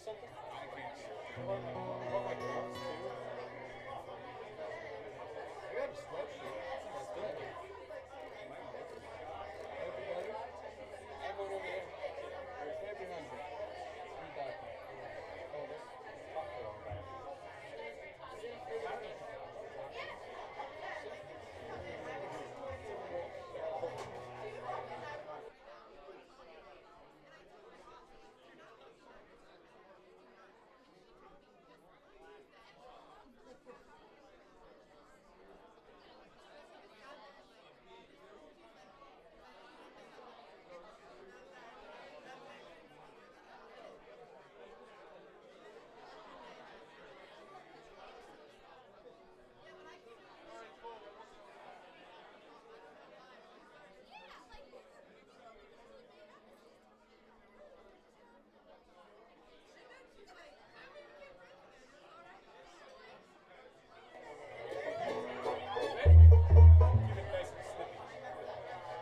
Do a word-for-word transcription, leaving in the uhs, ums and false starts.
something? I can't see it. What about, what about like gloves too? I got a sweatshirt.